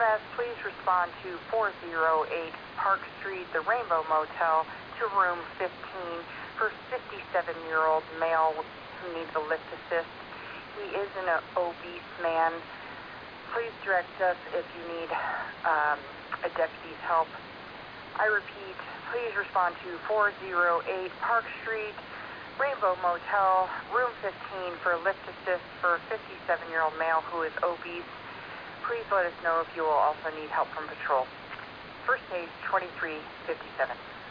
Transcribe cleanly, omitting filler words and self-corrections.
EMS, please respond to 408 Park Street, the Rainbow Motel, to room 15 for 57-year-old male who needs a lift assist. He is an obese man. Please direct us if you need a deputy's help. I repeat, please respond to 408 Park Street, Rainbow Motel, room 15 for lift assist for a 57-year-old male who is obese. Please let us know if you will also need help from patrol. First page 2357.